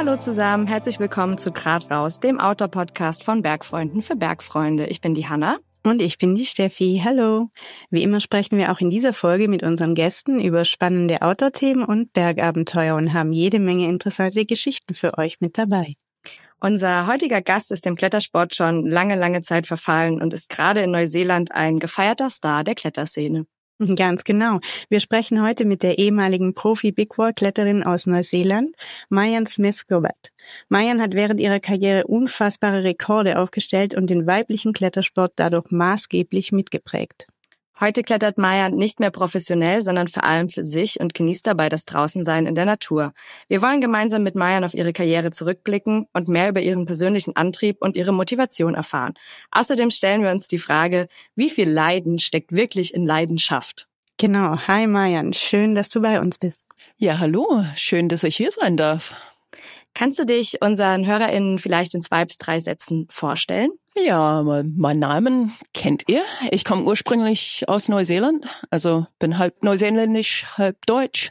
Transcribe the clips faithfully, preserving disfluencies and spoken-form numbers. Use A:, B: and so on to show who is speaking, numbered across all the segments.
A: Hallo zusammen, herzlich willkommen zu Grad raus, dem Outdoor-Podcast von Bergfreunden für Bergfreunde. Ich bin die Hanna.
B: Und ich bin die Steffi. Hallo. Wie immer sprechen wir auch in dieser Folge mit unseren Gästen über spannende Outdoor-Themen und Bergabenteuer und haben jede Menge interessante Geschichten für euch mit dabei.
A: Unser heutiger Gast ist dem Klettersport schon lange, lange Zeit verfallen und ist gerade in Neuseeland ein gefeierter Star der Kletterszene.
B: Ganz genau. Wir sprechen heute mit der ehemaligen Profi-Big-Wall-Kletterin aus Neuseeland, Mayan Smith-Gobat. Mayan hat während ihrer Karriere unfassbare Rekorde aufgestellt und den weiblichen Klettersport dadurch maßgeblich mitgeprägt.
A: Heute klettert Mayan nicht mehr professionell, sondern vor allem für sich und genießt dabei das Draußensein in der Natur. Wir wollen gemeinsam mit Mayan auf ihre Karriere zurückblicken und mehr über ihren persönlichen Antrieb und ihre Motivation erfahren. Außerdem stellen wir uns die Frage, wie viel Leiden steckt wirklich in Leidenschaft?
B: Genau. Hi Mayan, schön, dass du bei uns bist.
C: Ja, hallo. Schön, dass ich hier sein darf.
A: Kannst du dich unseren HörerInnen vielleicht in zwei bis drei Sätzen vorstellen?
C: Ja, mein Namen kennt ihr. Ich komme ursprünglich aus Neuseeland, also bin halb neuseeländisch, halb deutsch.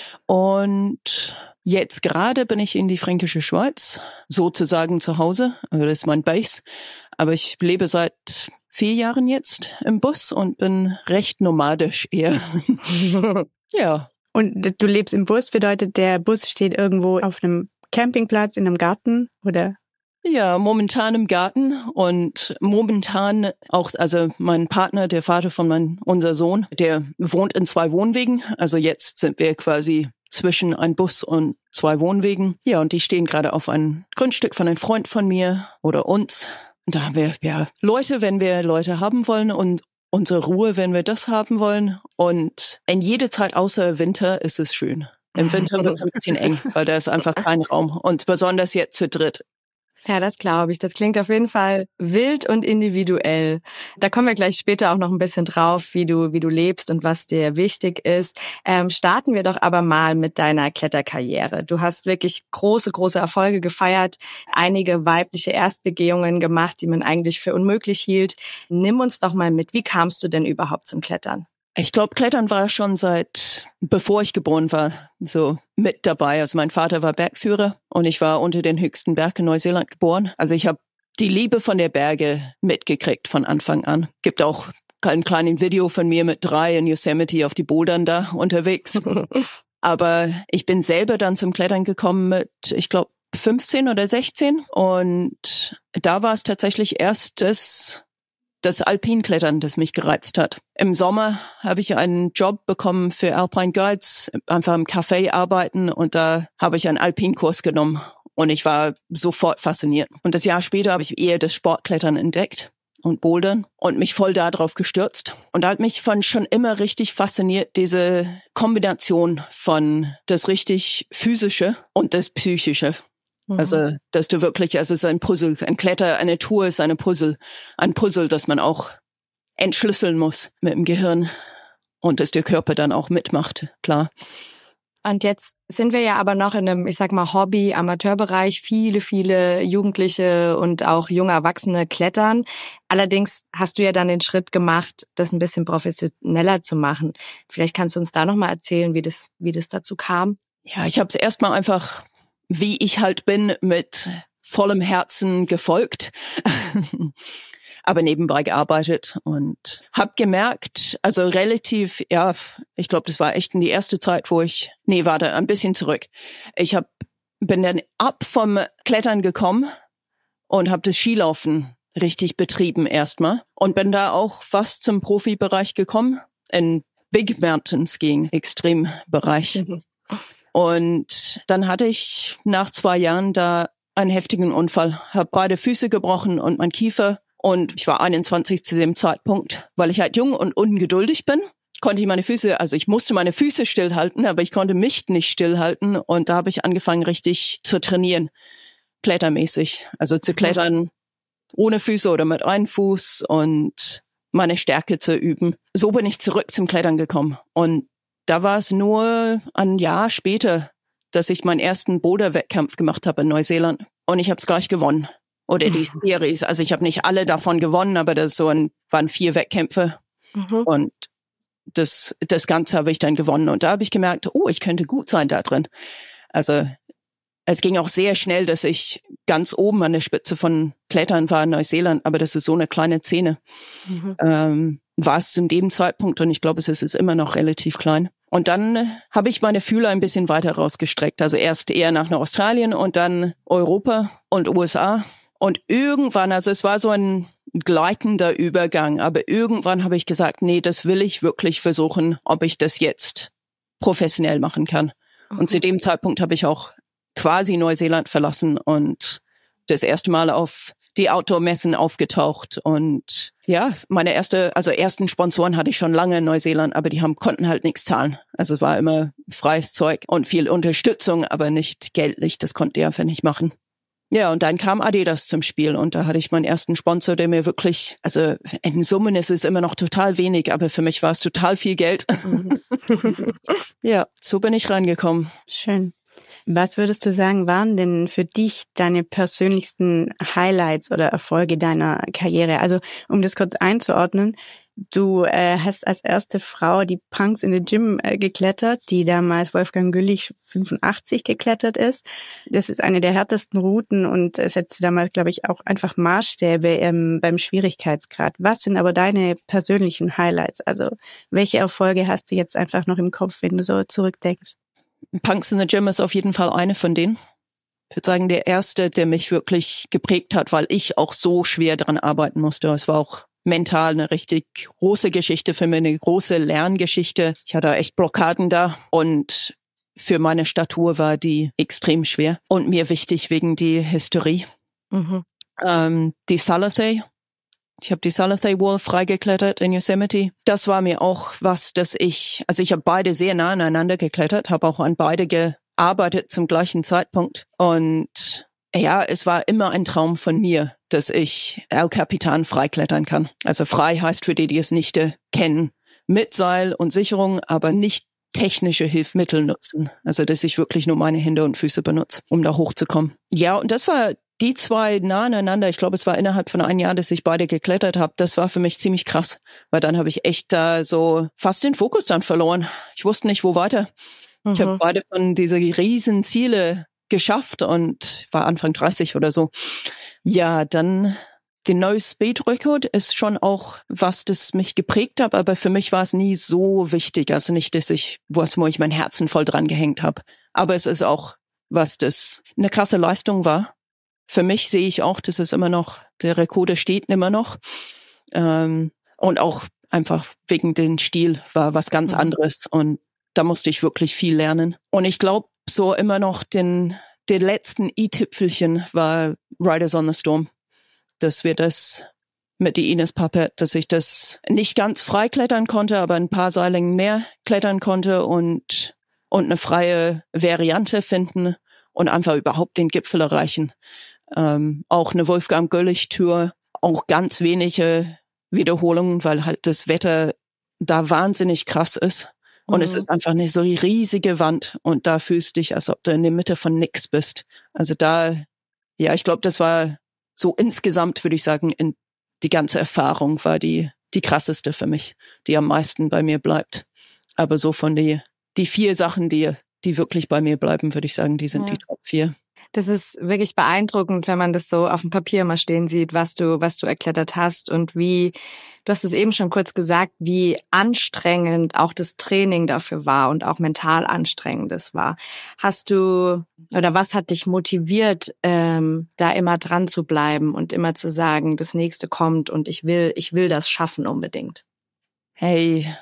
C: Und jetzt gerade bin ich in die fränkische Schweiz, sozusagen zu Hause. Also das ist mein Base. Aber ich lebe seit vier Jahren jetzt im Bus und bin recht nomadisch eher. Ja.
B: Und du lebst im Bus, bedeutet der Bus steht irgendwo auf einem Campingplatz, in einem Garten, oder?
C: Ja, momentan im Garten und momentan auch, also mein Partner, der Vater von mein, unser Sohn, der wohnt in zwei Wohnwegen. Also jetzt sind wir quasi zwischen ein Bus und zwei Wohnwegen. Ja, und die stehen gerade auf einem Grundstück von einem Freund von mir oder uns. Und da haben wir, ja, Leute, wenn wir Leute haben wollen und unsere Ruhe, wenn wir das haben wollen. Und in jede Zeit außer Winter ist es schön. Im Winter wird es ein bisschen eng, weil da ist einfach kein Raum. Und besonders jetzt zu dritt.
A: Ja, das glaube ich. Das klingt auf jeden Fall wild und individuell. Da kommen wir gleich später auch noch ein bisschen drauf, wie du wie du lebst und was dir wichtig ist. Ähm, starten wir doch aber mal mit deiner Kletterkarriere. Du hast wirklich große, große Erfolge gefeiert, einige weibliche Erstbegehungen gemacht, die man eigentlich für unmöglich hielt. Nimm uns doch mal mit. Wie kamst du denn überhaupt zum Klettern?
C: Ich glaube, Klettern war schon seit, bevor ich geboren war, so mit dabei. Also mein Vater war Bergführer und ich war unter den höchsten Berg in Neuseeland geboren. Also ich habe die Liebe von der Berge mitgekriegt von Anfang an. Gibt auch ein kleines Video von mir mit drei in Yosemite auf die Bouldern da unterwegs. Aber ich bin selber dann zum Klettern gekommen mit, ich glaube, fünfzehn oder sechzehn. Und da war es tatsächlich erst das... das Alpinklettern, das mich gereizt hat. Im Sommer habe ich einen Job bekommen für Alpine Guides, einfach im Café arbeiten und da habe ich einen Alpinkurs genommen und ich war sofort fasziniert. Und das Jahr später habe ich eher das Sportklettern entdeckt und Bouldern und mich voll darauf gestürzt. Und da hat mich von schon immer richtig fasziniert, diese Kombination von das richtig Physische und das Psychische. Also, dass du wirklich, also es ist ein Puzzle, ein Kletter, eine Tour ist eine Puzzle, ein Puzzle, das man auch entschlüsseln muss mit dem Gehirn und dass der Körper dann auch mitmacht, klar.
A: Und jetzt sind wir ja aber noch in einem, ich sag mal, Hobby-Amateurbereich. Viele, viele Jugendliche und auch junge Erwachsene klettern. Allerdings hast du ja dann den Schritt gemacht, das ein bisschen professioneller zu machen. Vielleicht kannst du uns da nochmal erzählen, wie das, wie das dazu kam?
C: Ja, ich habe es erstmal einfach, wie ich halt bin, mit vollem Herzen gefolgt, aber nebenbei gearbeitet und habe gemerkt, also relativ, ja, ich glaube, das war echt in die erste Zeit, wo ich, nee, warte, ein bisschen zurück. Ich hab, bin dann ab vom Klettern gekommen und habe das Skilaufen richtig betrieben erstmal und bin da auch fast zum Profibereich gekommen, in Big Mountain Skiing, Extrembereich. Mhm. Und dann hatte ich nach zwei Jahren da einen heftigen Unfall, habe beide Füße gebrochen und mein Kiefer. Und ich war einundzwanzig zu dem Zeitpunkt, weil ich halt jung und ungeduldig bin, konnte ich meine Füße, also ich musste meine Füße stillhalten, aber ich konnte mich nicht stillhalten. Und da habe ich angefangen, richtig zu trainieren, klettermäßig. Also zu klettern ohne Füße oder mit einem Fuß und meine Stärke zu üben. So bin ich zurück zum Klettern gekommen. Und da war es nur ein Jahr später, dass ich meinen ersten Boulder-Wettkampf gemacht habe in Neuseeland. Und ich habe es gleich gewonnen. Oder die Series. Also ich habe nicht alle davon gewonnen, aber das so ein, waren vier Wettkämpfe. Mhm. Und das, das Ganze habe ich dann gewonnen. Und da habe ich gemerkt, oh, ich könnte gut sein da drin. Also es ging auch sehr schnell, dass ich ganz oben an der Spitze von Klettern war in Neuseeland, aber das ist so eine kleine Szene. Mhm. Ähm, war es zu dem Zeitpunkt und ich glaube, es ist, ist immer noch relativ klein. Und dann äh, habe ich meine Fühler ein bisschen weiter rausgestreckt. Also erst eher nach Australien und dann Europa und U S A. Und irgendwann, also es war so ein gleitender Übergang, aber irgendwann habe ich gesagt, nee, das will ich wirklich versuchen, ob ich das jetzt professionell machen kann. Mhm. Und zu dem Zeitpunkt habe ich auch quasi Neuseeland verlassen und das erste Mal auf die Outdoor-Messen aufgetaucht. Und ja, meine erste, also ersten Sponsoren hatte ich schon lange in Neuseeland, aber die haben, konnten halt nichts zahlen. Also es war immer freies Zeug und viel Unterstützung, aber nicht geldlich. Das konnte ich einfach nicht machen. Ja, und dann kam Adidas zum Spiel und da hatte ich meinen ersten Sponsor, der mir wirklich, also in Summen ist es immer noch total wenig, aber für mich war es total viel Geld. Ja, so bin ich reingekommen.
B: Schön. Was würdest du sagen, waren denn für dich deine persönlichsten Highlights oder Erfolge deiner Karriere? Also um das kurz einzuordnen, du äh, hast als erste Frau die Punks in the Gym äh, geklettert, die damals Wolfgang Güllich fünfundachtzig geklettert ist. Das ist eine der härtesten Routen und äh, setzte damals, glaube ich, auch einfach Maßstäbe ähm, beim Schwierigkeitsgrad. Was sind aber deine persönlichen Highlights? Also welche Erfolge hast du jetzt einfach noch im Kopf, wenn du so zurückdenkst?
C: Punks in the Gym ist auf jeden Fall eine von denen. Ich würde sagen, der erste, der mich wirklich geprägt hat, weil ich auch so schwer daran arbeiten musste. Es war auch mental eine richtig große Geschichte für mich, eine große Lerngeschichte. Ich hatte echt Blockaden da und für meine Statur war die extrem schwer und mir wichtig wegen die Historie. Mhm. Ähm, die Salathé. Ich habe die Salathé Wall freigeklettert in Yosemite. Das war mir auch was, dass ich, also ich habe beide sehr nah aneinander geklettert, habe auch an beide gearbeitet zum gleichen Zeitpunkt. Und ja, es war immer ein Traum von mir, dass ich El Capitan freiklettern kann. Also frei heißt für die, die es nicht äh, kennen, mit Seil und Sicherung, aber nicht technische Hilfsmittel nutzen. Also dass ich wirklich nur meine Hände und Füße benutze, um da hochzukommen. Ja, und das war die zwei nah aneinander, ich glaube, es war innerhalb von einem Jahr, dass ich beide geklettert habe. Das war für mich ziemlich krass, weil dann habe ich echt da äh, so fast den Fokus dann verloren. Ich wusste nicht, wo weiter. Mhm. Ich habe beide von diese riesen Ziele geschafft und war Anfang dreißig oder so. Ja, dann genau Speed Record ist schon auch was, das mich geprägt hat, aber für mich war es nie so wichtig. Also nicht, dass ich, was, wo ich mein Herzen voll dran gehängt habe. Aber es ist auch was, das eine krasse Leistung war. Für mich sehe ich auch, dass es immer noch, der Rekord steht immer noch. Ähm, und auch einfach wegen dem Stil war was ganz mhm. anderes. Und da musste ich wirklich viel lernen. Und ich glaube, so immer noch den, den letzten i-Tüpfelchen war Riders on the Storm. Dass wir das mit die Ines Papert, dass ich das nicht ganz frei klettern konnte, aber ein paar Seilingen mehr klettern konnte und, und eine freie Variante finden und einfach überhaupt den Gipfel erreichen. Ähm, auch eine Wolfgang Güllich-Tour, auch ganz wenige Wiederholungen, weil halt das Wetter da wahnsinnig krass ist. Und mhm. es ist einfach eine so riesige Wand und da fühlst du dich, als ob du in der Mitte von nix bist. Also da, ja, ich glaube, das war so insgesamt, würde ich sagen, in die ganze Erfahrung war die die krasseste für mich, die am meisten bei mir bleibt. Aber so von die die vier Sachen, die die wirklich bei mir bleiben, würde ich sagen, die sind ja. die Top vier.
A: Das ist wirklich beeindruckend, wenn man das so auf dem Papier mal stehen sieht, was du, was du erklettert hast und wie, du hast es eben schon kurz gesagt, wie anstrengend auch das Training dafür war und auch mental anstrengend es war. Hast du, oder was hat dich motiviert, ähm, da immer dran zu bleiben und immer zu sagen, das nächste kommt und ich will, ich will das schaffen unbedingt?
C: Hey,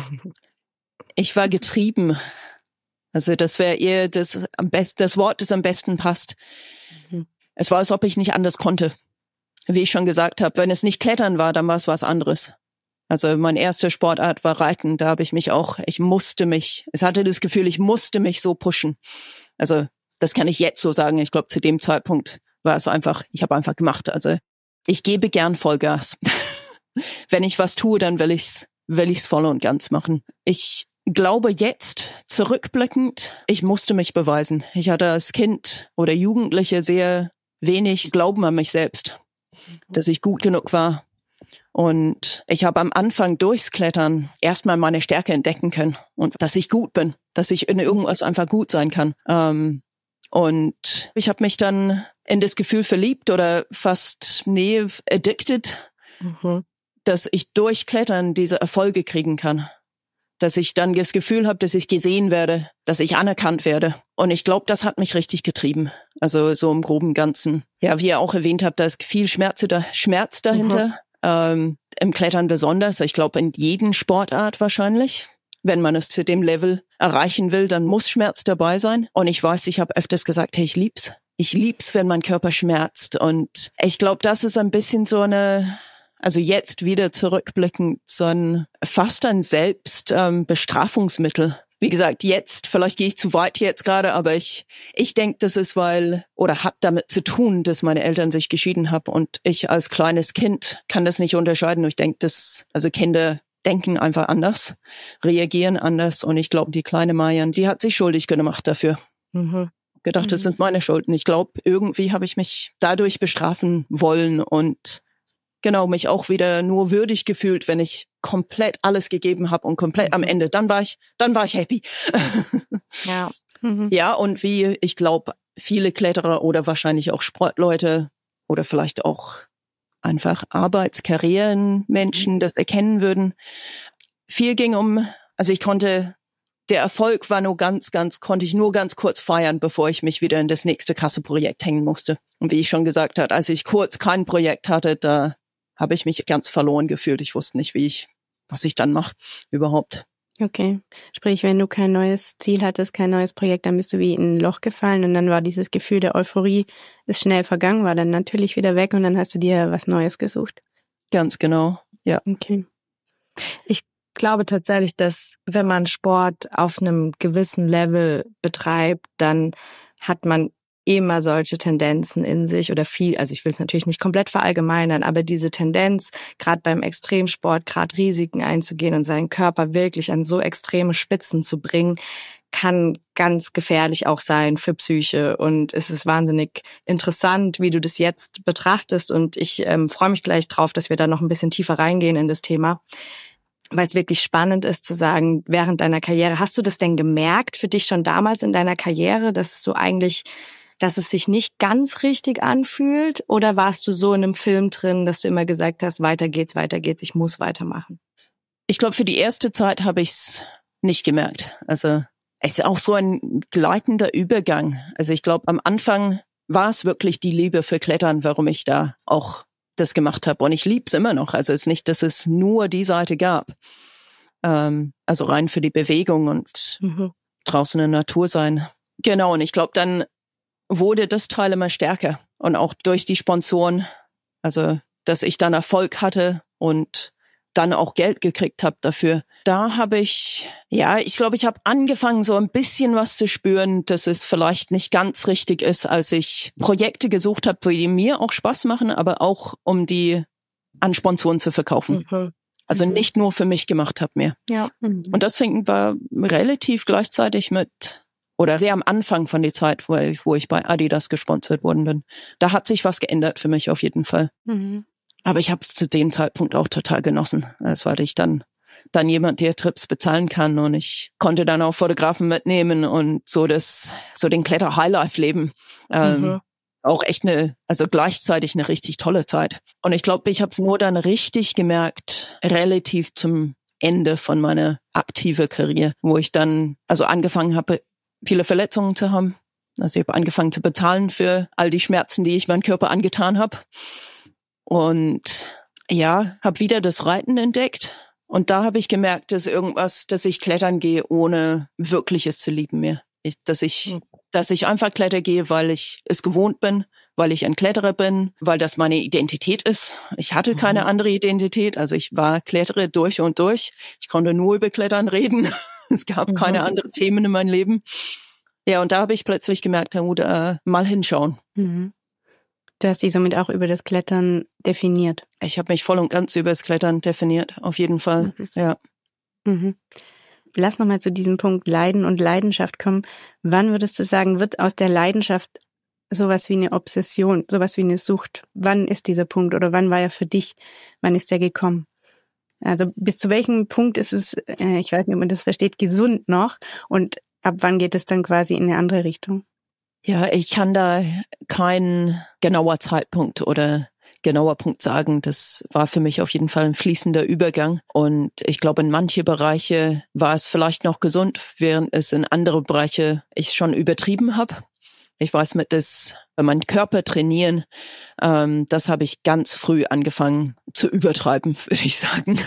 C: ich war getrieben. Also das wäre eher das am besten, das Wort, das am besten passt. Mhm. Es war, als ob ich nicht anders konnte. Wie ich schon gesagt habe, wenn es nicht Klettern war, dann war es was anderes. Also meine erste Sportart war Reiten. Da habe ich mich auch, ich musste mich, es hatte das Gefühl, ich musste mich so pushen. Also das kann ich jetzt so sagen. Ich glaube, zu dem Zeitpunkt war es einfach, ich habe einfach gemacht. Also ich gebe gern Vollgas. Wenn ich was tue, dann will ich's, will ich's voll und ganz machen. Ich glaube jetzt, zurückblickend, ich musste mich beweisen. Ich hatte als Kind oder Jugendliche sehr wenig Glauben an mich selbst, dass ich gut genug war. Und ich habe am Anfang durchs Klettern erstmal meine Stärke entdecken können und dass ich gut bin, dass ich in irgendwas einfach gut sein kann. Ähm, Und ich habe mich dann in das Gefühl verliebt oder fast, nee, addicted, mhm. dass ich durch Klettern diese Erfolge kriegen kann. Dass ich dann das Gefühl habe, dass ich gesehen werde, dass ich anerkannt werde. Und ich glaube, das hat mich richtig getrieben. Also so im groben Ganzen. Ja, wie ihr auch erwähnt habt, da ist viel Schmerz, da, Schmerz dahinter. Mhm. Ähm, im Klettern besonders. Ich glaube, in jedem Sportart wahrscheinlich. Wenn man es zu dem Level erreichen will, dann muss Schmerz dabei sein. Und ich weiß, ich habe öfters gesagt, hey, ich lieb's. Ich lieb's, wenn mein Körper schmerzt. Und ich glaube, das ist ein bisschen so eine, also jetzt wieder zurückblickend, so ein fast ein Selbstbestrafungsmittel. Ähm, Wie gesagt, jetzt, vielleicht gehe ich zu weit jetzt gerade, aber ich ich denke, das ist, weil, oder hat damit zu tun, dass meine Eltern sich geschieden haben und ich als kleines Kind kann das nicht unterscheiden. Ich denke, dass, also Kinder denken einfach anders, reagieren anders und ich glaube, die kleine Marian, die hat sich schuldig gemacht dafür. Mhm. Gedacht, mhm. das sind meine Schulden. Ich glaube, irgendwie habe ich mich dadurch bestrafen wollen und genau, mich auch wieder nur würdig gefühlt, wenn ich komplett alles gegeben habe und komplett mhm. am Ende, dann war ich, dann war ich happy.
A: Ja.
C: Mhm. Ja, und wie ich glaube, viele Kletterer oder wahrscheinlich auch Sportleute oder vielleicht auch einfach Arbeitskarrierenmenschen mhm. das erkennen würden. Viel ging um, also ich konnte, der Erfolg war nur ganz, ganz, konnte ich nur ganz kurz feiern, bevor ich mich wieder in das nächste Kasseprojekt hängen musste. Und wie ich schon gesagt habe, als ich kurz kein Projekt hatte, da habe ich mich ganz verloren gefühlt. Ich wusste nicht, wie ich, was ich dann mache überhaupt.
B: Okay. Sprich, wenn du kein neues Ziel hattest, kein neues Projekt, dann bist du wie in ein Loch gefallen und dann war dieses Gefühl der Euphorie, ist schnell vergangen, war dann natürlich wieder weg und dann hast du dir was Neues gesucht.
C: Ganz genau, ja.
B: Okay.
A: Ich glaube tatsächlich, dass wenn man Sport auf einem gewissen Level betreibt, dann hat man immer solche Tendenzen in sich oder viel, also ich will es natürlich nicht komplett verallgemeinern, aber diese Tendenz, gerade beim Extremsport, gerade Risiken einzugehen und seinen Körper wirklich an so extreme Spitzen zu bringen, kann ganz gefährlich auch sein für Psyche. Und es ist wahnsinnig interessant, wie du das jetzt betrachtest. Und ich ähm, freue mich gleich drauf, dass wir da noch ein bisschen tiefer reingehen in das Thema. Weil es wirklich spannend ist zu sagen, während deiner Karriere, hast du das denn gemerkt für dich schon damals in deiner Karriere, dass du eigentlich dass es sich nicht ganz richtig anfühlt? Oder warst du so in einem Film drin, dass du immer gesagt hast, weiter geht's, weiter geht's, ich muss weitermachen?
C: Ich glaube, für die erste Zeit habe ich es nicht gemerkt. Also es ist auch so ein gleitender Übergang. Also ich glaube, am Anfang war es wirklich die Liebe für Klettern, warum ich da auch das gemacht habe. Und ich liebe es immer noch. Also es ist nicht, dass es nur die Seite gab. Ähm, also rein für die Bewegung und mhm. draußen in der Natur sein. Genau, und ich glaube, dann wurde das Teil immer stärker. Und auch durch die Sponsoren, also dass ich dann Erfolg hatte und dann auch Geld gekriegt habe dafür. Da habe ich, ja, ich glaube, ich habe angefangen, so ein bisschen was zu spüren, dass es vielleicht nicht ganz richtig ist, als ich Projekte gesucht habe, die mir auch Spaß machen, aber auch um die an Sponsoren zu verkaufen. Mhm. Also nicht nur für mich gemacht habe mehr.
A: Ja.
C: Mhm. Und das fing, war relativ gleichzeitig mit, oder sehr am Anfang von der Zeit, wo ich, wo ich bei Adidas gesponsert worden bin. Da hat sich was geändert für mich auf jeden Fall. Mhm. Aber ich habe es zu dem Zeitpunkt auch total genossen. Das war ich dann dann jemand, der Trips bezahlen kann und ich konnte dann auch Fotografen mitnehmen und so das so den Kletter-Highlife leben. Ähm, mhm. Auch echt eine, also gleichzeitig eine richtig tolle Zeit. Und ich glaube, ich habe es nur dann richtig gemerkt, relativ zum Ende von meiner aktive Karriere, wo ich dann also angefangen habe, viele Verletzungen zu haben. Also ich habe angefangen zu bezahlen für all die Schmerzen, die ich meinem Körper angetan habe. Und ja, habe wieder das Reiten entdeckt. Und da habe ich gemerkt, dass irgendwas, dass ich klettern gehe, ohne wirkliches zu lieben mehr. Ich, dass ich, mhm. dass ich einfach klettern gehe, weil ich es gewohnt bin, weil ich ein Kletterer bin, weil das meine Identität ist. Ich hatte keine mhm. andere Identität, also ich war Kletterer durch und durch. Ich konnte nur über Klettern reden. Es gab mhm. keine anderen Themen in meinem Leben. Ja, und da habe ich plötzlich gemerkt, na gut, äh, mal hinschauen.
B: Mhm. Du hast dich somit auch über das Klettern definiert.
C: Ich habe mich voll und ganz über das Klettern definiert, auf jeden Fall, mhm. ja.
B: Mhm. Lass nochmal zu diesem Punkt Leiden und Leidenschaft kommen. Wann würdest du sagen, wird aus der Leidenschaft sowas wie eine Obsession, sowas wie eine Sucht? Wann ist dieser Punkt oder wann war er für dich? Wann ist der gekommen? Also bis zu welchem Punkt ist es, äh, ich weiß nicht, ob man das versteht, gesund noch und ab wann geht es dann quasi in eine andere Richtung?
C: Ja, ich kann da kein genauer Zeitpunkt oder genauer Punkt sagen. Das war für mich auf jeden Fall ein fließender Übergang. Und ich glaube, in manche Bereiche war es vielleicht noch gesund, während es in andere Bereiche ich schon übertrieben habe. Ich weiß, mit das, meinen Körper trainieren, ähm, das habe ich ganz früh angefangen zu übertreiben, würde ich sagen.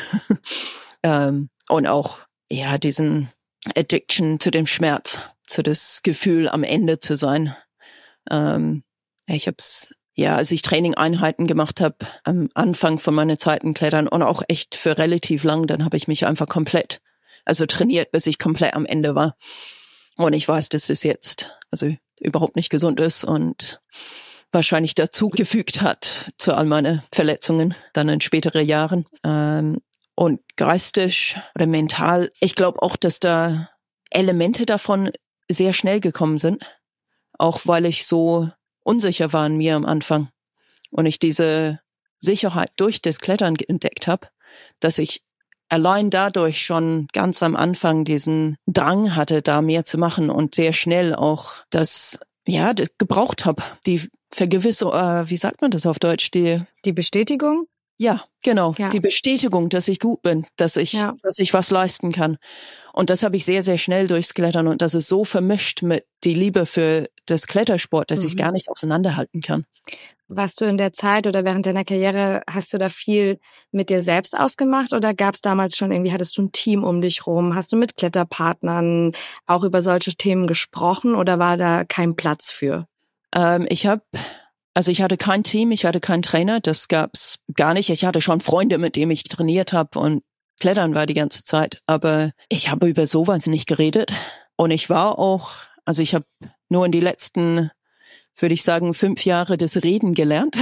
C: ähm, und auch, ja, diesen Addiction zu dem Schmerz, zu das Gefühl, am Ende zu sein. Ähm, ich habe es, ja, als ich Trainingeinheiten gemacht habe, am Anfang von meiner Zeit im Klettern und auch echt für relativ lang, dann habe ich mich einfach komplett, also trainiert, bis ich komplett am Ende war. Und ich weiß, dass es jetzt also überhaupt nicht gesund ist und wahrscheinlich dazu gefügt hat zu all meine Verletzungen dann in späteren Jahren. Ähm, und geistig oder mental, ich glaube auch, dass da Elemente davon sehr schnell gekommen sind, auch weil ich so unsicher war in mir am Anfang und ich diese Sicherheit durch das Klettern entdeckt habe, dass ich allein dadurch schon ganz am Anfang diesen Drang hatte, da mehr zu machen und sehr schnell auch das, ja, das gebraucht habe. Die Vergewissung, äh, wie sagt man das auf Deutsch? Die,
A: die Bestätigung?
C: Ja, genau.
A: Ja.
C: Die Bestätigung, dass ich gut bin, dass ich, ja. dass ich was leisten kann. Und das habe ich sehr, sehr schnell durchs Klettern und das ist so vermischt mit die Liebe für das Klettersport, dass mhm. ich es gar nicht auseinanderhalten kann.
A: Warst du in der Zeit oder während deiner Karriere, hast du da viel mit dir selbst ausgemacht oder gab es damals schon irgendwie, hattest du ein Team um dich rum? Hast du mit Kletterpartnern auch über solche Themen gesprochen oder war da kein Platz für?
C: Ähm, ich habe, also ich hatte kein Team, ich hatte keinen Trainer, das gab's gar nicht. Ich hatte schon Freunde, mit denen ich trainiert habe und Klettern war die ganze Zeit, aber ich habe über sowas nicht geredet und ich war auch, also ich habe nur in die letzten würde ich sagen, fünf Jahre das Reden gelernt.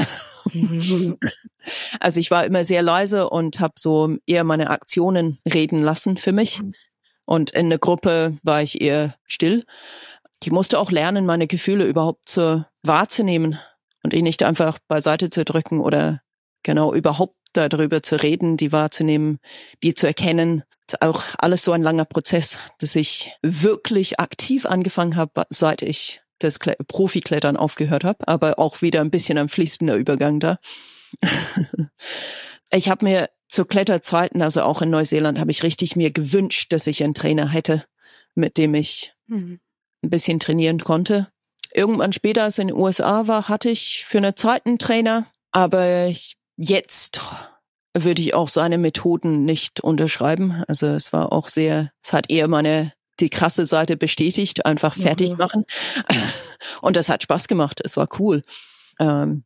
C: Also ich war immer sehr leise und habe so eher meine Aktionen reden lassen für mich. Und in der Gruppe war ich eher still. Ich musste auch lernen, meine Gefühle überhaupt zu wahrzunehmen und ihn nicht einfach beiseite zu drücken oder genau überhaupt darüber zu reden, die wahrzunehmen, die zu erkennen. Das ist auch alles so ein langer Prozess, dass ich wirklich aktiv angefangen habe, seit ich das Profiklettern aufgehört habe, aber auch wieder ein bisschen ein fließender Übergang da. Ich habe mir zu Kletterzeiten, also auch in Neuseeland, habe ich richtig mir gewünscht, dass ich einen Trainer hätte, mit dem ich mhm. ein bisschen trainieren konnte. Irgendwann später, als ich in den U S A war, hatte ich für eine Zeit einen Trainer, aber ich, jetzt würde ich auch seine Methoden nicht unterschreiben. Also es war auch sehr, es hat eher meine die krasse Seite bestätigt, einfach fertig machen. Und das hat Spaß gemacht. Es war cool. Ähm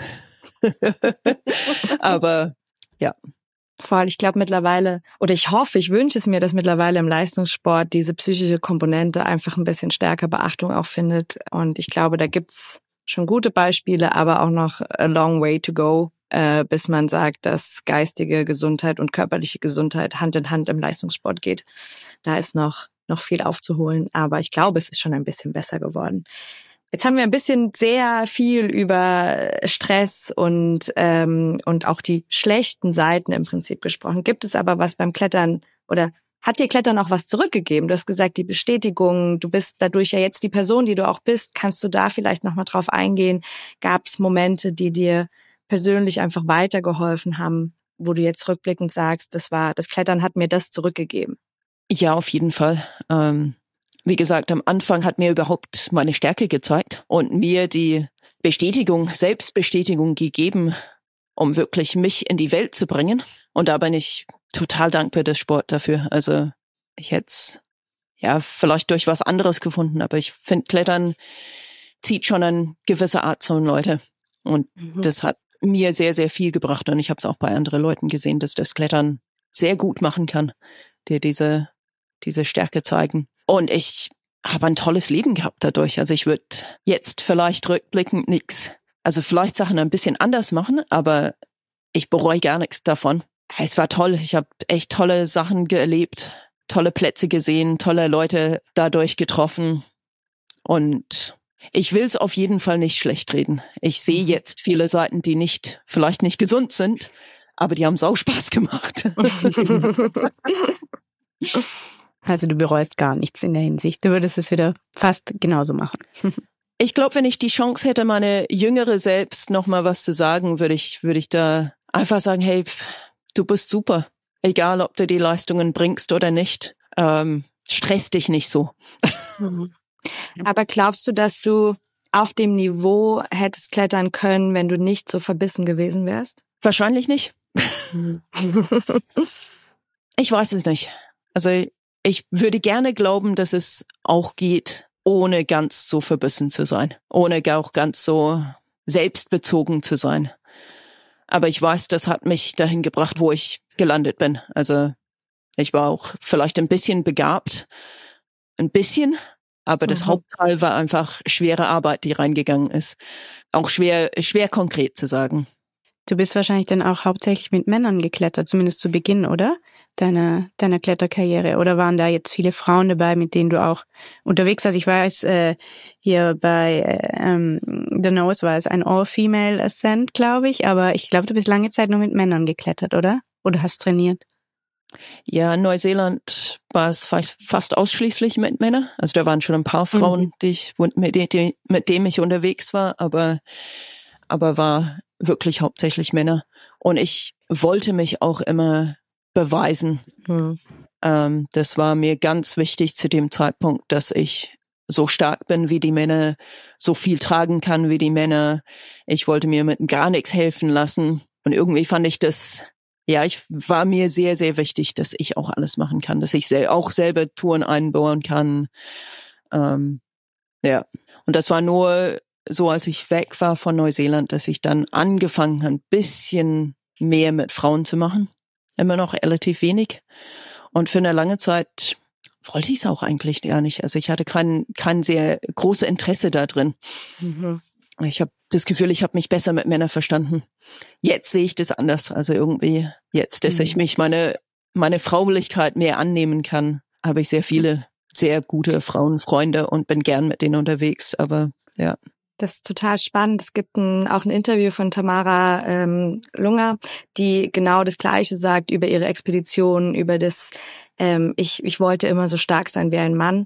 C: Aber ja.
A: Voll, ich glaube mittlerweile, oder ich hoffe, ich wünsche es mir, dass mittlerweile im Leistungssport diese psychische Komponente einfach ein bisschen stärker Beachtung auch findet. Und ich glaube, da gibt's schon gute Beispiele, aber auch noch a long way to go, äh, bis man sagt, dass geistige Gesundheit und körperliche Gesundheit Hand in Hand im Leistungssport geht. Da ist noch noch viel aufzuholen, aber ich glaube, es ist schon ein bisschen besser geworden. Jetzt haben wir ein bisschen sehr viel über Stress und ähm, und auch die schlechten Seiten im Prinzip gesprochen. Gibt es aber was beim Klettern oder hat dir Klettern auch was zurückgegeben? Du hast gesagt, die Bestätigung, du bist dadurch ja jetzt die Person, die du auch bist. Kannst du da vielleicht nochmal drauf eingehen? Gab es Momente, die dir persönlich einfach weitergeholfen haben, wo du jetzt rückblickend sagst, das war, das Klettern hat mir das zurückgegeben?
C: Ja, auf jeden Fall. Ähm, wie gesagt, am Anfang hat mir überhaupt meine Stärke gezeigt und mir die Bestätigung, Selbstbestätigung gegeben, um wirklich mich in die Welt zu bringen. Und da bin ich total dankbar des Sport dafür. Also ich hätte es ja vielleicht durch was anderes gefunden, aber ich finde, Klettern zieht schon eine gewisse Art zu Leute. Und mhm. das hat mir sehr, sehr viel gebracht. Und ich habe es auch bei anderen Leuten gesehen, dass das Klettern sehr gut machen kann, dir diese diese Stärke zeigen. Und ich habe ein tolles Leben gehabt dadurch. Also ich würde jetzt vielleicht rückblickend nichts, also vielleicht Sachen ein bisschen anders machen, aber ich bereue gar nichts davon. Es war toll. Ich habe echt tolle Sachen erlebt, tolle Plätze gesehen, tolle Leute dadurch getroffen. Und ich will es auf jeden Fall nicht schlecht reden. Ich sehe jetzt viele Seiten, die nicht, vielleicht nicht gesund sind, aber die haben sau Spaß gemacht.
B: Also du bereust gar nichts in der Hinsicht. Du würdest es wieder fast genauso machen.
C: Ich glaube, wenn ich die Chance hätte, meine jüngere Selbst noch mal was zu sagen, würde ich, würde ich da einfach sagen, hey, du bist super. Egal, ob du die Leistungen bringst oder nicht. Ähm, stress dich nicht so.
A: Mhm. Aber glaubst du, dass du auf dem Niveau hättest klettern können, wenn du nicht so verbissen gewesen wärst?
C: Wahrscheinlich nicht. Ich weiß es nicht. Also ich würde gerne glauben, dass es auch geht, ohne ganz so verbissen zu sein. Ohne auch ganz so selbstbezogen zu sein. Aber ich weiß, das hat mich dahin gebracht, wo ich gelandet bin. Also ich war auch vielleicht ein bisschen begabt. Ein bisschen. Aber das mhm. Hauptteil war einfach schwere Arbeit, die reingegangen ist. Auch schwer, schwer konkret zu sagen.
B: Du bist wahrscheinlich dann auch hauptsächlich mit Männern geklettert, zumindest zu Beginn, oder? Deiner, deiner Kletterkarriere. Oder waren da jetzt viele Frauen dabei, mit denen du auch unterwegs warst? Ich weiß, äh, hier bei äh, ähm, The Nose war es ein All-Female Ascent, glaube ich. Aber ich glaube, du bist lange Zeit nur mit Männern geklettert, oder? Oder hast trainiert?
C: Ja, in Neuseeland war es fast ausschließlich mit Männern. Also da waren schon ein paar Frauen, mhm. die ich, mit, die, mit denen ich unterwegs war, aber, aber war wirklich hauptsächlich Männer. Und ich wollte mich auch immer beweisen. Mhm. Ähm, das war mir ganz wichtig zu dem Zeitpunkt, dass ich so stark bin wie die Männer, so viel tragen kann wie die Männer. Ich wollte mir mit gar nichts helfen lassen. Und irgendwie fand ich das... Ja, ich war mir sehr, sehr wichtig, dass ich auch alles machen kann, dass ich sel- auch selber Touren einbauen kann. Ähm, ja, und das war nur so, als ich weg war von Neuseeland, dass ich dann angefangen habe, ein bisschen mehr mit Frauen zu machen. Immer noch relativ wenig. Und für eine lange Zeit wollte ich es auch eigentlich gar nicht. Also ich hatte kein, kein sehr großes Interesse da drin. Mhm. Ich habe das Gefühl, ich habe mich besser mit Männern verstanden. Jetzt sehe ich das anders. Also irgendwie jetzt, dass mhm. ich mich meine meine Fraulichkeit mehr annehmen kann, habe ich sehr viele sehr gute Frauenfreunde und bin gern mit denen unterwegs. Aber ja.
A: Das ist total spannend. Es gibt ein, auch ein Interview von Tamara ähm, Lunger, die genau das Gleiche sagt über ihre Expedition, über das, ähm, ich, ich wollte immer so stark sein wie ein Mann.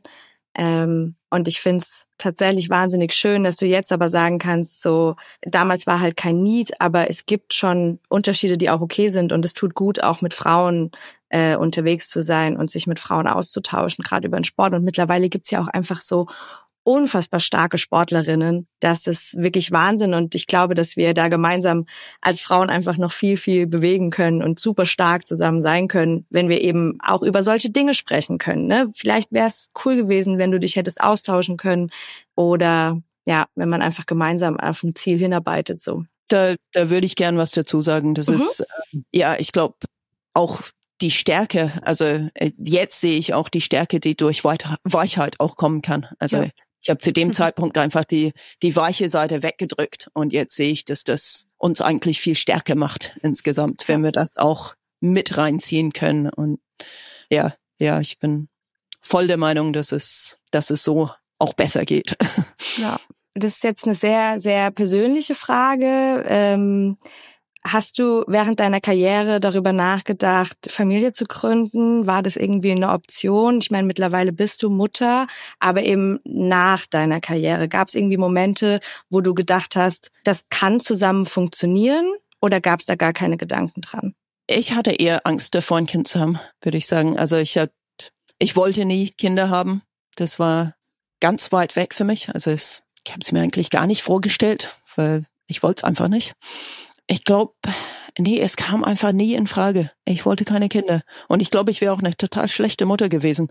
A: Ähm, und ich find's tatsächlich wahnsinnig schön, dass du jetzt aber sagen kannst, so, damals war halt kein Need, aber es gibt schon Unterschiede, die auch okay sind und es tut gut, auch mit Frauen äh, unterwegs zu sein und sich mit Frauen auszutauschen, gerade über den Sport. Und mittlerweile gibt's ja auch einfach so unfassbar starke Sportlerinnen. Das ist wirklich Wahnsinn und ich glaube, dass wir da gemeinsam als Frauen einfach noch viel, viel bewegen können und super stark zusammen sein können, wenn wir eben auch über solche Dinge sprechen können. Ne? Vielleicht wäre es cool gewesen, wenn du dich hättest austauschen können oder ja, wenn man einfach gemeinsam auf ein Ziel hinarbeitet. So.
C: Da, da würde ich gern was dazu sagen. Das mhm. ist, äh, ja, ich glaube, auch die Stärke, also äh, jetzt sehe ich auch die Stärke, die durch Weichheit auch kommen kann. Also ja. Ich habe zu dem Zeitpunkt einfach die die weiche Seite weggedrückt und jetzt sehe ich, dass das uns eigentlich viel stärker macht insgesamt, wenn wir das auch mit reinziehen können. Und ja, ja, ich bin voll der Meinung, dass es, dass es so auch besser geht.
A: Ja, das ist jetzt eine sehr, sehr persönliche Frage. Ähm, Hast du während deiner Karriere darüber nachgedacht, Familie zu gründen? War das irgendwie eine Option? Ich meine, mittlerweile bist du Mutter, aber eben nach deiner Karriere. Gab es irgendwie Momente, wo du gedacht hast, das kann zusammen funktionieren? Oder gab es da gar keine Gedanken dran?
C: Ich hatte eher Angst davor, ein Kind zu haben, würde ich sagen. Also ich hab, ich wollte nie Kinder haben. Das war ganz weit weg für mich. Also es, ich habe es mir eigentlich gar nicht vorgestellt, weil ich wollte es einfach nicht. Ich glaube, nee, es kam einfach nie in Frage. Ich wollte keine Kinder. Und ich glaube, ich wäre auch eine total schlechte Mutter gewesen.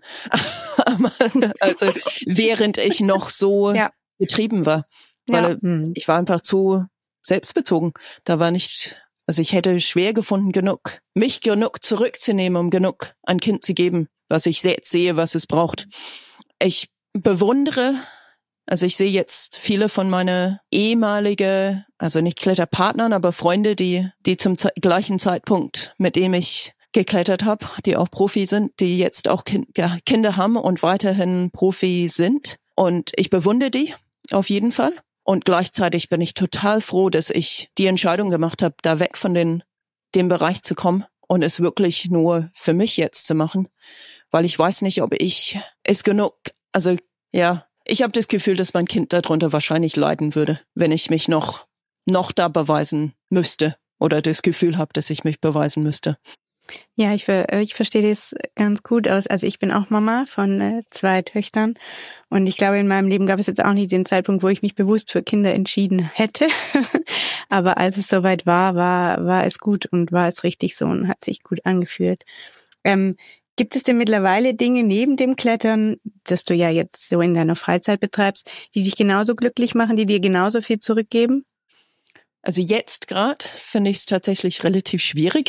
C: Also während ich noch so ja. getrieben war. Weil ja. ich war einfach zu selbstbezogen. Da war nicht, also ich hätte schwer gefunden, genug, mich genug zurückzunehmen, um genug ein Kind zu geben, was ich jetzt sehe, was es braucht. Ich bewundere Also ich sehe jetzt viele von meiner ehemalige, also nicht Kletterpartnern, aber Freunde, die die zum ze- gleichen Zeitpunkt, mit dem ich geklettert habe, die auch Profi sind, die jetzt auch kind, ja, Kinder haben und weiterhin Profi sind. Und ich bewundere die auf jeden Fall. Und gleichzeitig bin ich total froh, dass ich die Entscheidung gemacht habe, da weg von den dem Bereich zu kommen und es wirklich nur für mich jetzt zu machen. Weil ich weiß nicht, ob ich es genug, also ja, ich habe das Gefühl, dass mein Kind darunter wahrscheinlich leiden würde, wenn ich mich noch, noch da beweisen müsste oder das Gefühl habe, dass ich mich beweisen müsste.
B: Ja, ich, ich verstehe das ganz gut aus. Also ich bin auch Mama von äh, zwei Töchtern und ich glaube, in meinem Leben gab es jetzt auch nicht den Zeitpunkt, wo ich mich bewusst für Kinder entschieden hätte. Aber als es soweit war, war, war es gut und war es richtig so und hat sich gut angefühlt. Ähm, gibt es denn mittlerweile Dinge neben dem Klettern, das du ja jetzt so in deiner Freizeit betreibst, die dich genauso glücklich machen, die dir genauso viel zurückgeben?
C: Also jetzt gerade finde ich es tatsächlich relativ schwierig,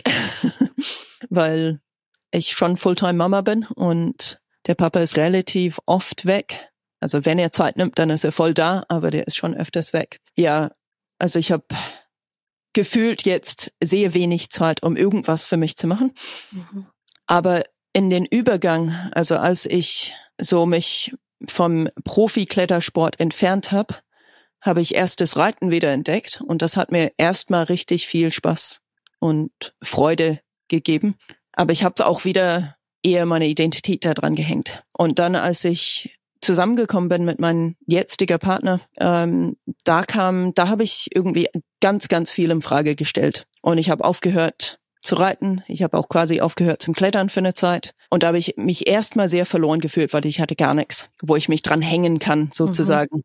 C: weil ich schon Fulltime-Mama bin und der Papa ist relativ oft weg. Also wenn er Zeit nimmt, dann ist er voll da, aber der ist schon öfters weg. Ja, also ich habe gefühlt jetzt sehr wenig Zeit, um irgendwas für mich zu machen. Mhm. Aber in den Übergang, also als ich so mich vom Profi-Klettersport entfernt habe, habe ich erst das Reiten wieder entdeckt und das hat mir erstmal richtig viel Spaß und Freude gegeben. Aber ich habe auch wieder eher meine Identität da dran gehängt. Und dann, als ich zusammengekommen bin mit meinem jetzigen Partner, ähm, da kam, da habe ich irgendwie ganz, ganz viel in Frage gestellt. Und ich habe aufgehört zu reiten. Ich habe auch quasi aufgehört zum Klettern für eine Zeit. Und da habe ich mich erstmal sehr verloren gefühlt, weil ich hatte gar nichts, wo ich mich dran hängen kann, sozusagen. Mhm.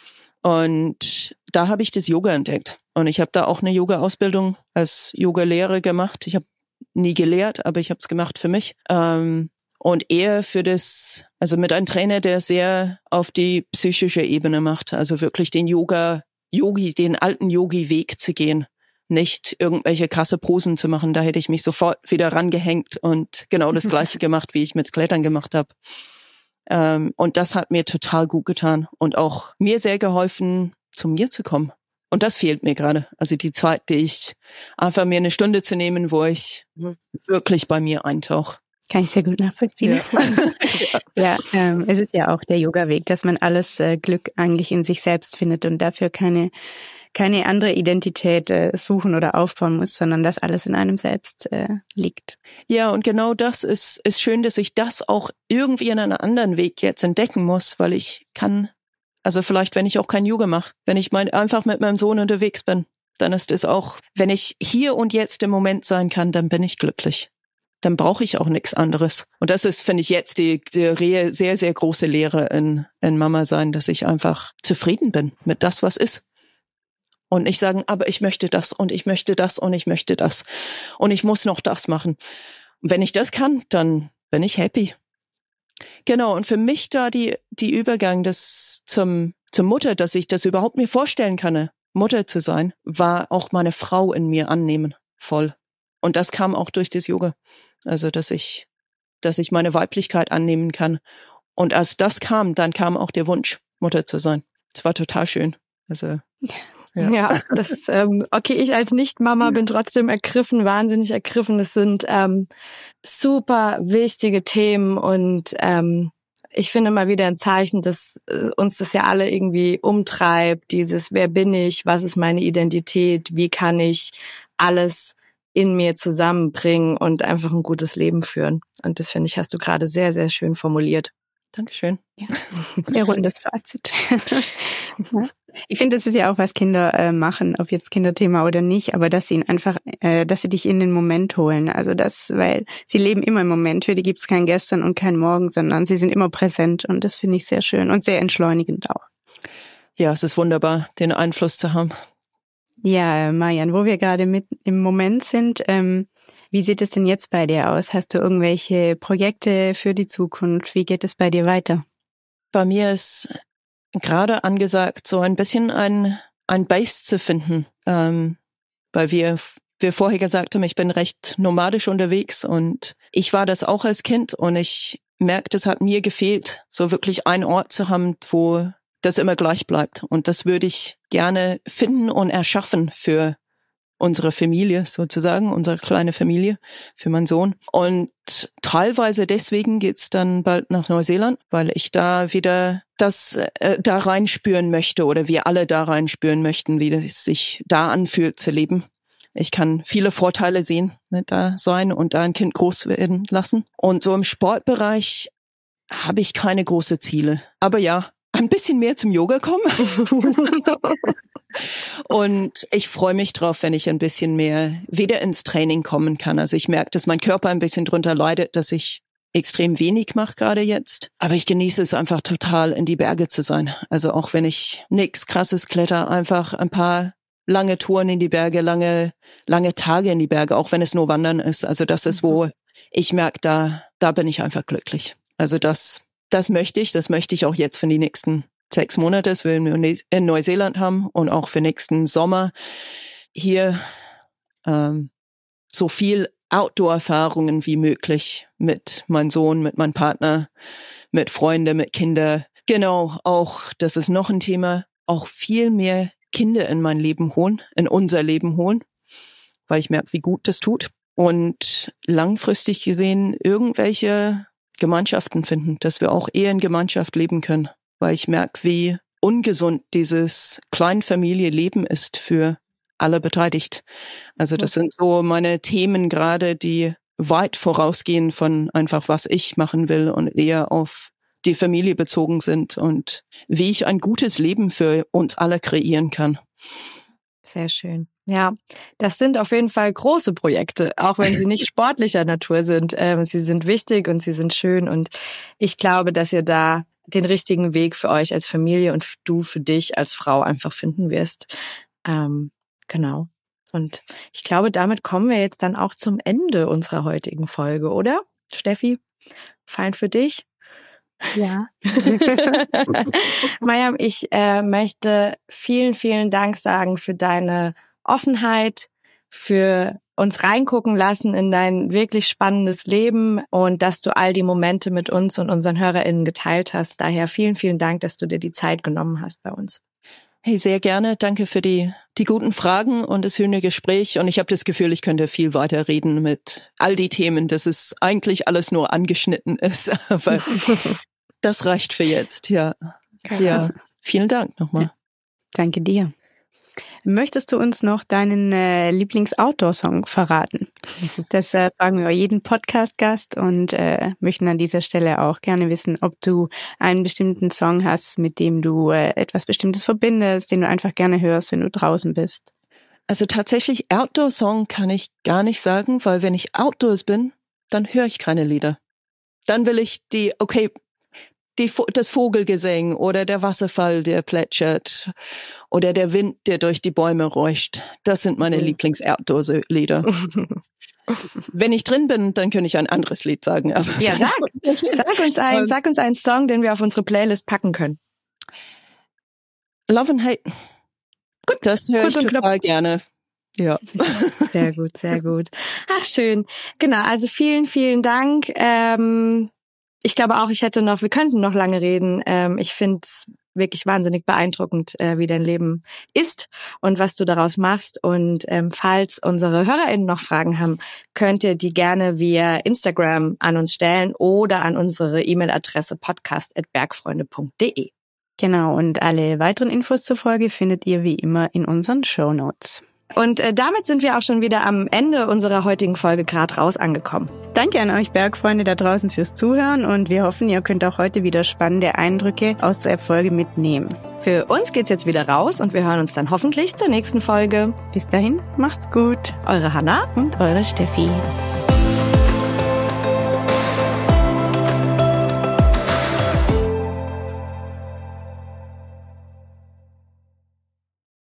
C: Und da habe ich das Yoga entdeckt. Und ich habe da auch eine Yoga-Ausbildung als Yoga-Lehrer gemacht. Ich habe nie gelehrt, aber ich habe es gemacht für mich. Ähm, und eher für das, also mit einem Trainer, der sehr auf die psychische Ebene macht. Also wirklich den Yoga, Yogi, den alten Yogi-Weg zu gehen. Nicht irgendwelche krasse Posen zu machen. Da hätte ich mich sofort wieder rangehängt und genau das Gleiche gemacht, wie ich mit Klettern gemacht habe. Ähm, und das hat mir total gut getan und auch mir sehr geholfen, zu mir zu kommen. Und das fehlt mir gerade. Also die Zeit, die ich einfach mir eine Stunde zu nehmen, wo ich mhm. wirklich bei mir eintauche.
B: Kann ich sehr gut nachvollziehen. Ja, ja ähm, es ist ja auch der Yoga-Weg, dass man alles äh, Glück eigentlich in sich selbst findet und dafür keine keine andere Identität äh, suchen oder aufbauen muss, sondern dass alles in einem selbst äh, liegt.
C: Ja, und genau das ist ist schön, dass ich das auch irgendwie in einem anderen Weg jetzt entdecken muss, weil ich kann, also vielleicht, wenn ich auch kein Yoga mache, wenn ich mein, einfach mit meinem Sohn unterwegs bin, dann ist es auch, wenn ich hier und jetzt im Moment sein kann, dann bin ich glücklich. Dann brauche ich auch nichts anderes. Und das ist, finde ich, jetzt die, die sehr, sehr große Lehre in, in Mama sein, dass ich einfach zufrieden bin mit das, was ist. Und nicht sagen, aber ich möchte das und ich möchte das und ich möchte das und ich muss noch das machen. Und wenn ich das kann, dann bin ich happy. Genau, und für mich da die die Übergang des zum zur Mutter, dass ich das überhaupt mir vorstellen kann, Mutter zu sein, war auch meine Frau in mir annehmen, voll. Und das kam auch durch das Yoga. Also, dass ich dass ich meine Weiblichkeit annehmen kann. Und als das kam, dann kam auch der Wunsch, Mutter zu sein. Es war total schön. Also
A: Ja, ja das, ähm, okay, ich als Nicht-Mama bin trotzdem ergriffen, wahnsinnig ergriffen. Das sind ähm, super wichtige Themen und ähm, ich finde mal wieder ein Zeichen, dass äh, uns das ja alle irgendwie umtreibt, dieses, wer bin ich, was ist meine Identität, wie kann ich alles in mir zusammenbringen und einfach ein gutes Leben führen. Und das, finde ich, hast du gerade sehr, sehr schön formuliert.
C: Dankeschön.
B: Ja, sehr rundes Fazit. Ja. Ich finde, das ist ja auch, was Kinder äh, machen, ob jetzt Kinderthema oder nicht, aber dass sie ihn einfach, äh, dass sie dich in den Moment holen. Also das, weil sie leben immer im Moment. Für die gibt es kein Gestern und kein Morgen, sondern sie sind immer präsent und das finde ich sehr schön und sehr entschleunigend auch.
C: Ja, es ist wunderbar, den Einfluss zu haben.
B: Ja, Marian, wo wir gerade mit im Moment sind, ähm, wie sieht es denn jetzt bei dir aus? Hast du irgendwelche Projekte für die Zukunft? Wie geht es bei dir weiter?
C: Bei mir ist gerade angesagt, so ein bisschen ein ein Base zu finden, ähm, weil wir wir vorher gesagt haben, ich bin recht nomadisch unterwegs und ich war das auch als Kind und ich merkte, es hat mir gefehlt, so wirklich einen Ort zu haben, wo das immer gleich bleibt und das würde ich gerne finden und erschaffen für unsere Familie sozusagen, unsere kleine Familie, für meinen Sohn. Und teilweise deswegen geht's dann bald nach Neuseeland, weil ich da wieder das äh, da reinspüren möchte oder wir alle da reinspüren möchten, wie es sich da anfühlt zu leben. Ich kann viele Vorteile sehen, mit da sein und da ein Kind groß werden lassen. Und so im Sportbereich habe ich keine großen Ziele. Aber ja, ein bisschen mehr zum Yoga komme. Und ich freue mich drauf, wenn ich ein bisschen mehr wieder ins Training kommen kann. Also ich merke, dass mein Körper ein bisschen drunter leidet, dass ich extrem wenig mache gerade jetzt. Aber ich genieße es einfach total, in die Berge zu sein. Also auch wenn ich nichts Krasses kletter, einfach ein paar lange Touren in die Berge, lange lange Tage in die Berge, auch wenn es nur Wandern ist. Also das ist, wo ich merke, da da bin ich einfach glücklich. Also das das möchte ich, das möchte ich auch jetzt für die nächsten sechs Monate, das wir in Neuseeland haben und auch für nächsten Sommer hier ähm, so viel Outdoor-Erfahrungen wie möglich mit meinem Sohn, mit meinem Partner, mit Freunden, mit Kindern. Genau, auch, das ist noch ein Thema, auch viel mehr Kinder in mein Leben holen, in unser Leben holen, weil ich merke, wie gut das tut. Und langfristig gesehen irgendwelche Gemeinschaften finden, dass wir auch eher in Gemeinschaft leben können, weil ich merke, wie ungesund dieses Kleinfamilie-Leben ist für alle beteiligt. Also das sind so meine Themen gerade, die weit vorausgehen von einfach, was ich machen will und eher auf die Familie bezogen sind und wie ich ein gutes Leben für uns alle kreieren kann.
A: Sehr schön. Ja, das sind auf jeden Fall große Projekte, auch wenn sie nicht sportlicher Natur sind. Ähm, sie sind wichtig und sie sind schön und ich glaube, dass ihr da den richtigen Weg für euch als Familie und du für dich als Frau einfach finden wirst. Ähm, genau. Und ich glaube, damit kommen wir jetzt dann auch zum Ende unserer heutigen Folge, oder? Steffi, fein für dich?
B: Ja.
A: Mayam, ich äh, möchte vielen, vielen Dank sagen für deine Offenheit, für uns reingucken lassen in dein wirklich spannendes Leben und dass du all die Momente mit uns und unseren HörerInnen geteilt hast. Daher vielen, vielen Dank, dass du dir die Zeit genommen hast bei uns.
C: Hey, sehr gerne. Danke für die die guten Fragen und das schöne Gespräch. Und ich habe das Gefühl, ich könnte viel weiter reden mit all die Themen, dass es eigentlich alles nur angeschnitten ist. Aber das reicht für jetzt. Ja, ja. Vielen Dank nochmal.
B: Danke dir. Möchtest du uns noch deinen äh, Lieblings-Outdoor-Song verraten? Das äh, fragen wir jeden Podcast-Gast und äh, möchten an dieser Stelle auch gerne wissen, ob du einen bestimmten Song hast, mit dem du äh, etwas Bestimmtes verbindest, den du einfach gerne hörst, wenn du draußen bist.
C: Also tatsächlich Outdoor-Song kann ich gar nicht sagen, weil wenn ich outdoors bin, dann höre ich keine Lieder. Dann will ich die, okay, Die, das Vogelgesang oder der Wasserfall, der plätschert oder der Wind, der durch die Bäume räuscht. Das sind meine mhm. Lieblings-Outdoor-Lieder. Wenn ich drin bin, dann könnte ich ein anderes Lied sagen. Aber
A: ja, sag, sag uns ein, sag uns einen Song, den wir auf unsere Playlist packen können.
C: Love and Hate.
A: Gut,
C: das höre ich total knapp. gerne. Ja.
A: Sehr gut, sehr gut. Ach, schön. Genau, also vielen, vielen Dank. Ähm, Ich glaube auch, ich hätte noch, wir könnten noch lange reden. Ähm, ich finde es wirklich wahnsinnig beeindruckend, äh, wie dein Leben ist und was du daraus machst. Und ähm, falls unsere HörerInnen noch Fragen haben, könnt ihr die gerne via Instagram an uns stellen oder an unsere E-Mail-Adresse podcast at bergfreunde punkt de.
B: Genau, und alle weiteren Infos zur Folge findet ihr wie immer in unseren Shownotes.
A: Und äh, damit sind wir auch schon wieder am Ende unserer heutigen Folge Grad raus angekommen.
B: Danke an euch Bergfreunde da draußen fürs Zuhören und wir hoffen, ihr könnt auch heute wieder spannende Eindrücke aus der Folge mitnehmen.
A: Für uns geht's jetzt wieder raus und wir hören uns dann hoffentlich zur nächsten Folge.
B: Bis dahin, macht's gut.
A: Eure Hanna
B: und eure Steffi.